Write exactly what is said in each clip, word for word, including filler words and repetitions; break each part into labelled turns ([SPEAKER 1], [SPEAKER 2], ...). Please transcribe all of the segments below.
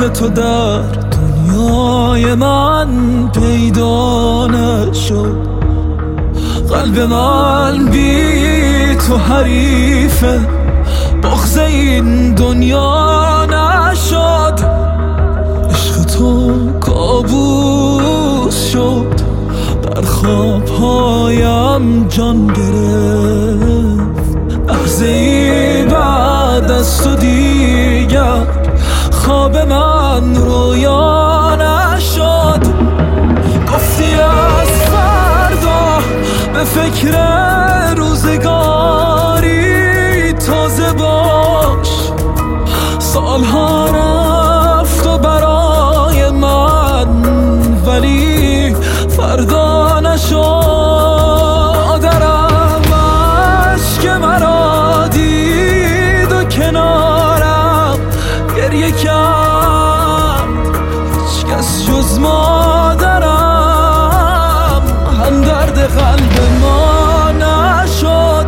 [SPEAKER 1] تو در دنیای من پیدا نشد. قلب من بی تو حریفه، بغض این دنیا نشد. عشق تو کابوس شد، در خوابهایم جان گرفت. لحظه ای بعد از تو دیگر خواب من رویا نشد. گفتی از فردا به فکر روزگاری تازه باش. سالها رفت و برای من، ولی فردا نشد. درم عشق مرا دید و کنارم گریه کرد. هیچ کس جز مادرم همدرد قلب ما نشد.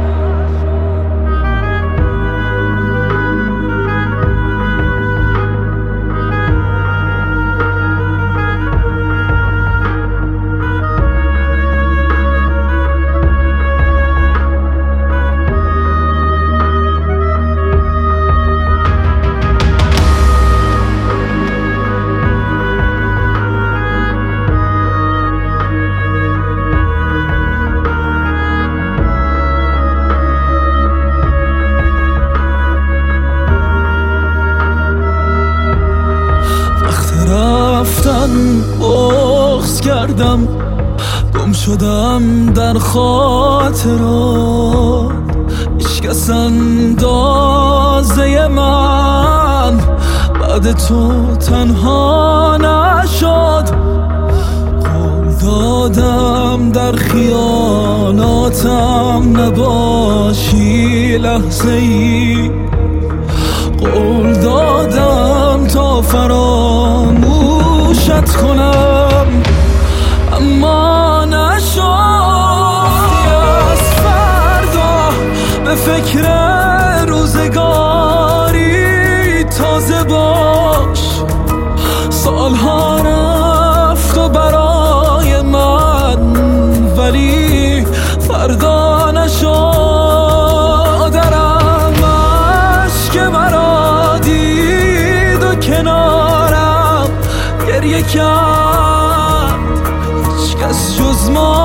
[SPEAKER 1] رفتن بغض کردم، گم شدم در خاطرات. هیچ کس اندازه من بعد تو تنها نشد. قول دادم در خیاناتم نباشی لحظه ای. قول دادم تا فراموشت کنم، اما نشد. از فردا به فکر روزگاری تازه باش. سالها رفت و برای من، ولی فردا نشد. درم عشق مرا دید و کنارم گریه کرد. هیچ کس جز ما